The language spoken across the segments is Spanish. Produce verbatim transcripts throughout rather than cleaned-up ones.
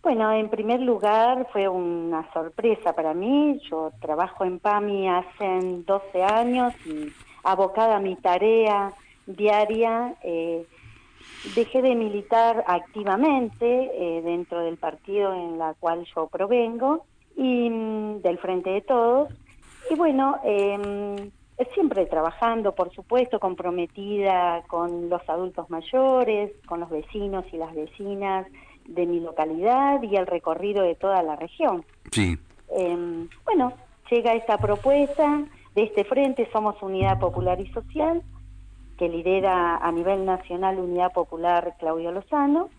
Bueno, en primer lugar fue una sorpresa para mí. Yo trabajo en PAMI hace doce años y abocada a mi tarea diaria, eh, dejé de militar activamente eh, dentro del partido en la cual yo provengo y mm, del Frente de Todos. Y bueno, eh, siempre trabajando, por supuesto, comprometida con los adultos mayores, con los vecinos y las vecinas de mi localidad y el recorrido de toda la región. Sí. Eh, bueno, llega esta propuesta de este frente, Somos Unidad Popular y Social, que lidera a nivel nacional Unidad Popular Claudio Lozano,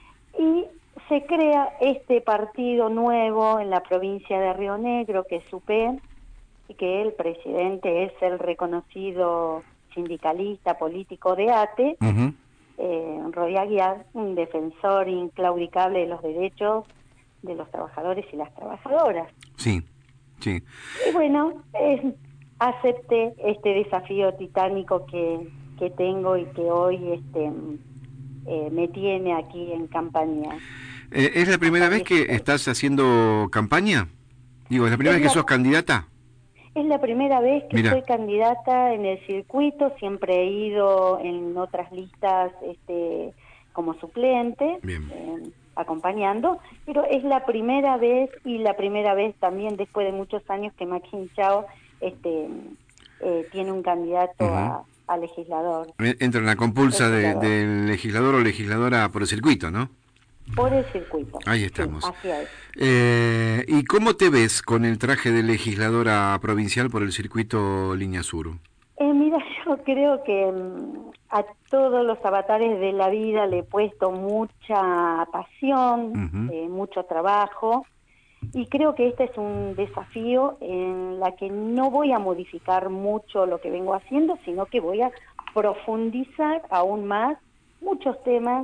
y se crea este partido nuevo en la provincia de Río Negro, que es U P E, y que el presidente es el reconocido sindicalista político de ATE, Uh-huh. eh, Roy Aguiar, un defensor inclaudicable de los derechos de los trabajadores y las trabajadoras. Sí, sí. Y bueno, eh, acepté este desafío titánico que, que tengo y que hoy este, eh, me tiene aquí en campaña. Eh, ¿Es la Hasta primera el vez que dieciséis. estás haciendo campaña? Digo, ¿es la primera Es vez que la, sos candidata? es la primera vez que Mira. soy candidata en el circuito, siempre he ido en otras listas este, como suplente, Bien. eh, acompañando, pero es la primera vez y la primera vez también después de muchos años que Maxine Chao este, eh, tiene un candidato Uh-huh. a, a legislador, Entra en la compulsa de, legislador, del legislador o legisladora por el circuito, ¿no? por el circuito, Ahí sí, estamos. así es. Eh, ¿Y cómo te ves con el traje de legisladora provincial por el circuito Línea Sur? Eh, mira, yo creo que mm, a todos los avatares de la vida le he puesto mucha pasión, Uh-huh. eh, mucho trabajo, y creo que este es un desafío en la que no voy a modificar mucho lo que vengo haciendo, sino que voy a profundizar aún más muchos temas,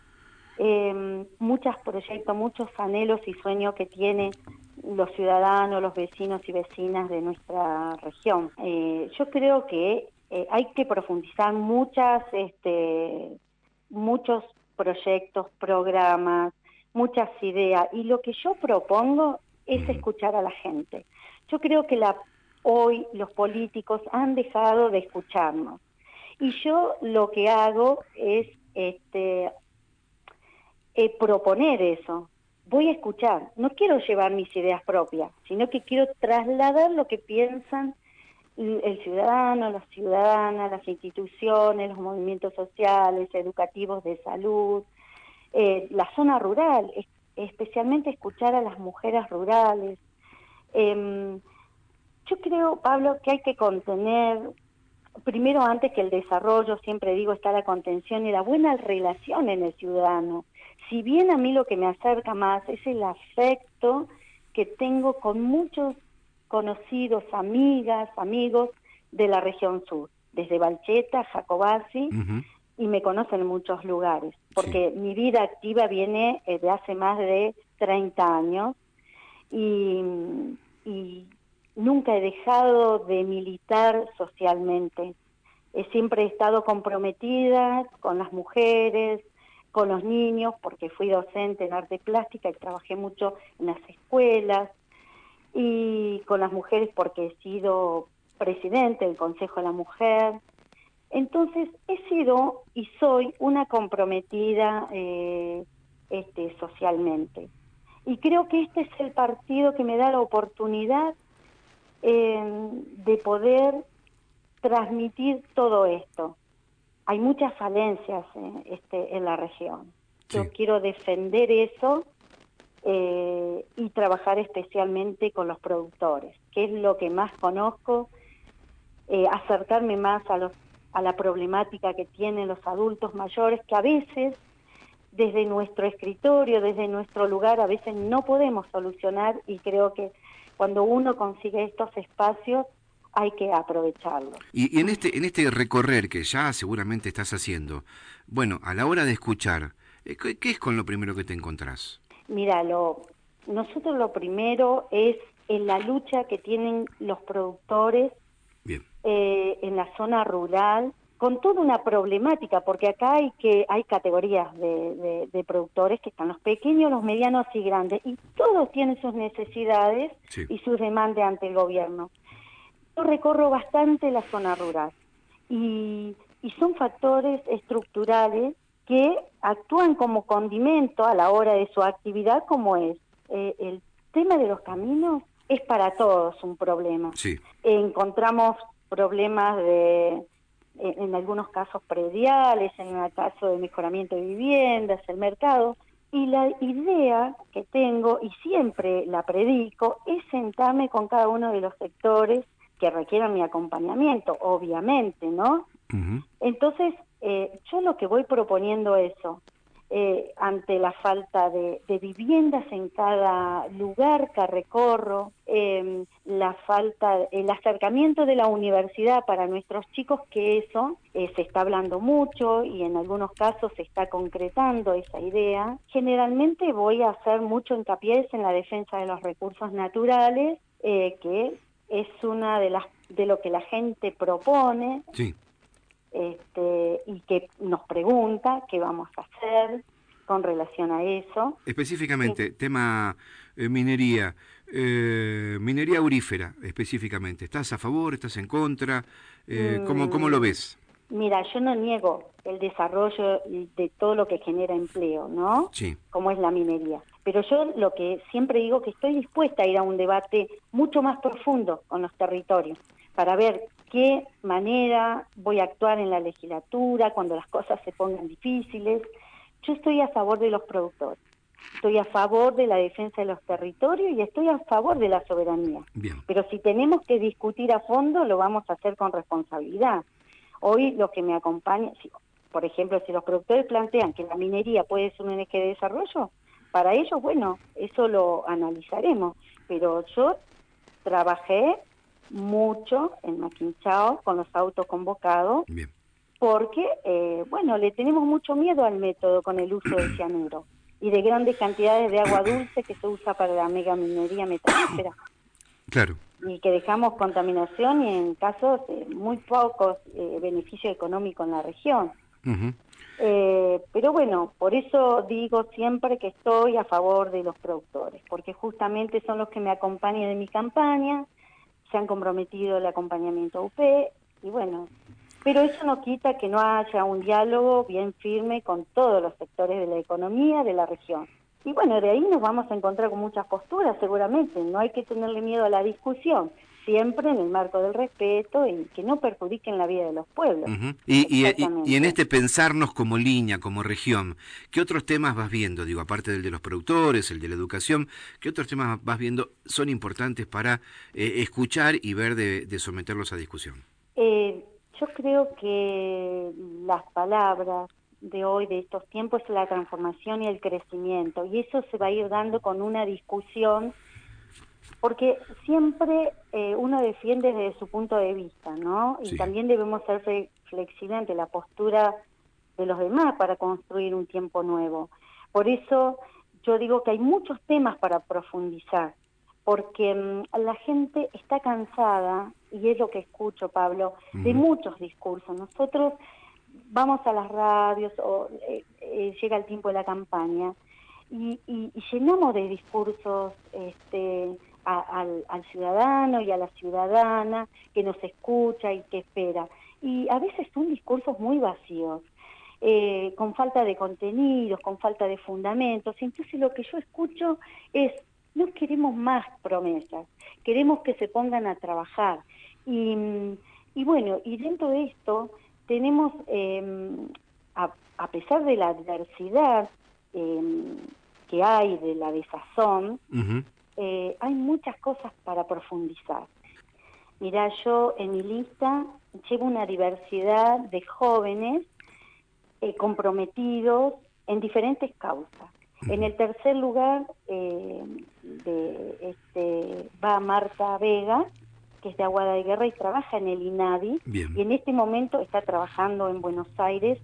eh, muchos proyectos, muchos anhelos y sueños que tienen los ciudadanos, los vecinos y vecinas de nuestra región. Eh, yo creo que eh, hay que profundizar muchas, este, muchos proyectos, programas, muchas ideas, y lo que yo propongo es Uh-huh. escuchar a la gente. Yo creo que la, hoy los políticos han dejado de escucharnos, y yo lo que hago es este, eh, proponer eso. Voy a escuchar, no quiero llevar mis ideas propias, sino que quiero trasladar lo que piensan el ciudadano, las ciudadanas, las instituciones, los movimientos sociales, educativos, de salud, eh, la zona rural, es, especialmente escuchar a las mujeres rurales. Eh, yo creo, Pablo, que hay que contener, primero antes que el desarrollo, siempre digo, está la contención y la buena relación en el ciudadano. Si bien a mí lo que me acerca más es el afecto que tengo con muchos conocidos, amigas, amigos de la región sur, desde Balcheta, Jacobasi, Uh-huh. y me conocen en muchos lugares, Sí. porque mi vida activa viene eh, de hace más de treinta años, y, y nunca he dejado de militar socialmente. Eh, siempre he estado comprometida con las mujeres, con los niños, porque fui docente en arte plástica y trabajé mucho en las escuelas, y con las mujeres porque he sido presidente del Consejo de la Mujer. Entonces he sido y soy una comprometida eh, este, socialmente. Y creo que este es el partido que me da la oportunidad eh, de poder transmitir todo esto. Hay muchas falencias eh, este, en la región. Yo Sí. quiero defender eso eh, y trabajar especialmente con los productores, que es lo que más conozco, eh, acercarme más a, los, a la problemática que tienen los adultos mayores, que a veces desde nuestro escritorio, desde nuestro lugar, a veces no podemos solucionar, y creo que cuando uno consigue estos espacios hay que aprovecharlos. Y, y en este en este recorrer que ya seguramente estás haciendo, bueno, a la hora de escuchar, eh, ¿qué, qué es con lo primero que te encontrás? Mira, lo, nosotros lo primero es en la lucha que tienen los productores Bien. eh, en la zona rural, con toda una problemática, porque acá hay que hay categorías de, de, de productores que están los pequeños, los medianos y grandes, y todos tienen sus necesidades Sí. y sus demandas ante el gobierno. Yo recorro bastante la zona rural, y, y son factores estructurales que actúan como condimento a la hora de su actividad, como es eh, el tema de los caminos, es para todos un problema. Sí. Encontramos problemas de, en algunos casos prediales, en el caso de mejoramiento de viviendas, el mercado, y la idea que tengo, y siempre la predico, es sentarme con cada uno de los sectores que requieran mi acompañamiento, obviamente, ¿no? Uh-huh. Entonces, eh, yo lo que voy proponiendo eso, eh, ante la falta de, de viviendas en cada lugar que recorro, eh, la falta, el acercamiento de la universidad para nuestros chicos, que eso eh, se está hablando mucho y en algunos casos se está concretando esa idea. Generalmente voy a hacer mucho hincapié en la defensa de los recursos naturales, eh, que es una de las de lo que la gente propone. Sí. Este, y que nos pregunta qué vamos a hacer con relación a eso. Específicamente, Eh, tema eh, minería, eh, minería aurífera específicamente. ¿Estás a favor, estás en contra? Eh, ¿cómo, ¿Cómo lo mm, ves? Mira, yo no niego el desarrollo de todo lo que genera empleo, ¿no? Sí. Como es la minería. Pero yo lo que siempre digo que estoy dispuesta a ir a un debate mucho más profundo con los territorios, para ver qué manera voy a actuar en la legislatura cuando las cosas se pongan difíciles. Yo estoy a favor de los productores, estoy a favor de la defensa de los territorios y estoy a favor de la soberanía. Bien. Pero si tenemos que discutir a fondo, lo vamos a hacer con responsabilidad. Hoy lo que me acompaña, si, por ejemplo, si los productores plantean que la minería puede ser un eje de desarrollo, para ellos, bueno, eso lo analizaremos. Pero yo trabajé mucho en Maquinchao con los autos convocados, Bien. porque, eh, bueno, le tenemos mucho miedo al método con el uso del cianuro y de grandes cantidades de agua dulce que se usa para la megaminería metalífera. Claro. Y que dejamos contaminación y en casos eh, muy pocos eh, beneficios económicos en la región. Uh-huh. Eh, pero bueno, por eso digo siempre que estoy a favor de los productores, porque justamente son los que me acompañan en mi campaña, se han comprometido el acompañamiento a U P, y bueno, pero eso no quita que no haya un diálogo bien firme con todos los sectores de la economía de la región. Y bueno, de ahí nos vamos a encontrar con muchas posturas seguramente, no hay que tenerle miedo a la discusión, siempre en el marco del respeto y que no perjudiquen la vida de los pueblos. Uh-huh. y, y, y, y en Exactamente. este pensarnos como línea, como región, ¿qué otros temas vas viendo? Digo, aparte del de los productores, el de la educación, ¿qué otros temas vas viendo son importantes para eh, escuchar y ver de, de someterlos a discusión? Eh, yo creo que las palabras de hoy, de estos tiempos, es la transformación y el crecimiento, y eso se va a ir dando con una discusión, porque siempre eh, uno defiende desde su punto de vista, ¿no? Y Sí. también debemos ser flexibles ante la postura de los demás para construir un tiempo nuevo. Por eso yo digo que hay muchos temas para profundizar, porque mmm, la gente está cansada, y es lo que escucho, Pablo, uh-huh. de muchos discursos. Nosotros vamos a las radios, o eh, eh, llega el tiempo de la campaña, y, y, y llenamos de discursos este, a, al, al ciudadano y a la ciudadana que nos escucha y que espera. Y a veces son discursos muy vacíos, eh, con falta de contenidos, con falta de fundamentos. Entonces lo que yo escucho es, no queremos más promesas, queremos que se pongan a trabajar. Y, y bueno, y dentro de esto tenemos, eh, a, a pesar de la adversidad eh, que hay, de la desazón, uh-huh. eh, hay muchas cosas para profundizar. Mirá, yo en mi lista llevo una diversidad de jóvenes eh, comprometidos en diferentes causas. Uh-huh. En el tercer lugar eh, de, este, va Marta Vega, que es de Aguada de Guerra y trabaja en el INADI. Bien. Y en este momento está trabajando en Buenos Aires,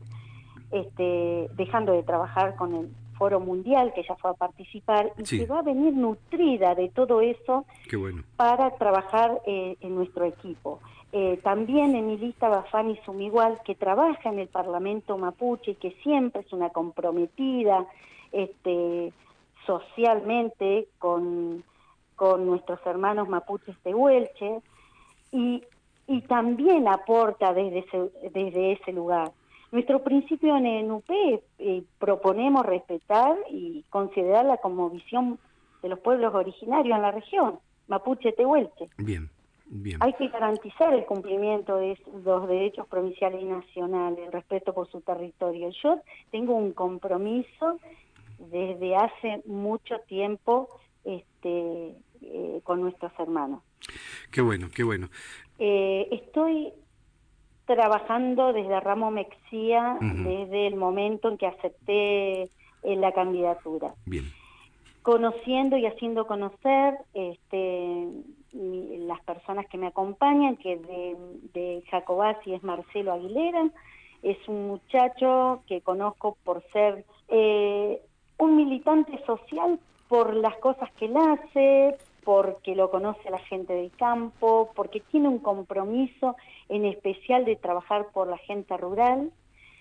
este, dejando de trabajar con el Foro Mundial, que ella fue a participar, y sí. que va a venir nutrida de todo eso. Qué bueno. Para trabajar eh, en nuestro equipo. Eh, también en mi lista va Fanny Sumigual, que trabaja en el Parlamento mapuche y que siempre es una comprometida este, socialmente con, con nuestros hermanos mapuches de Huelche, y, y también aporta desde ese, desde ese lugar. Nuestro principio en N U P eh, proponemos respetar y considerarla como visión de los pueblos originarios en la región, mapuche tehuelche. Bien, bien. Hay que garantizar el cumplimiento de los derechos provinciales y nacionales, el respeto por su territorio. Yo tengo un compromiso desde hace mucho tiempo este, eh, con nuestros hermanos. Qué bueno, qué bueno. Eh, estoy trabajando desde Ramo Mexía Uh-huh. desde el momento en que acepté eh, la candidatura. Bien. Conociendo y haciendo conocer este, mi, las personas que me acompañan, que de, de Jacobasi es Marcelo Aguilera, es un muchacho que conozco por ser eh, un militante social, por las cosas que él hace, porque lo conoce la gente del campo, porque tiene un compromiso en especial de trabajar por la gente rural,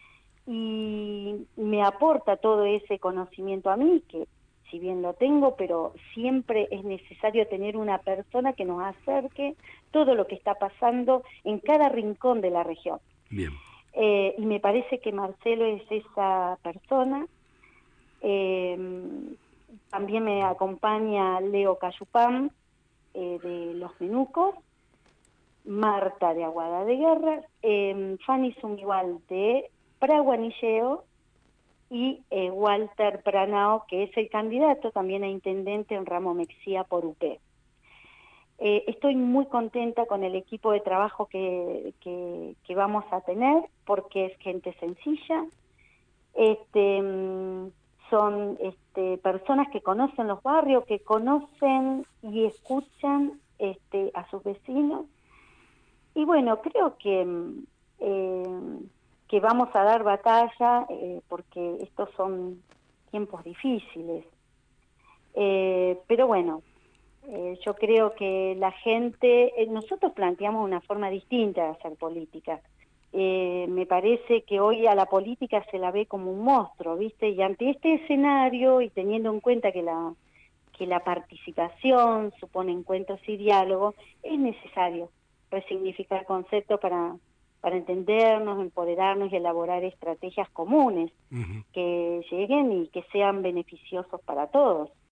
y me aporta todo ese conocimiento a mí, que si bien lo tengo, pero siempre es necesario tener una persona que nos acerque todo lo que está pasando en cada rincón de la región. Bien. Eh, y me parece que Marcelo es esa persona. Eh, también me acompaña Leo Cayupam, eh, de Los Menucos, Marta de Aguada de Guerra, eh, Fanny Sumigual de Praguanilleo, y eh, Walter Pranao, que es el candidato también a intendente en Ramo Mexía por U P. Eh, estoy muy contenta con el equipo de trabajo que, que, que vamos a tener, porque es gente sencilla, este, son este, personas que conocen los barrios, que conocen y escuchan este, a sus vecinos, y bueno, creo que... Eh, que vamos a dar batalla, eh, porque estos son tiempos difíciles. Eh, pero bueno, eh, yo creo que la gente, eh, nosotros planteamos una forma distinta de hacer política. Eh, me parece que hoy a la política se la ve como un monstruo, ¿viste? Y ante este escenario, y teniendo en cuenta que la, que la participación supone encuentros y diálogos, es necesario resignificar conceptos para... para entendernos, empoderarnos y elaborar estrategias comunes Uh-huh. que lleguen y que sean beneficiosos para todos.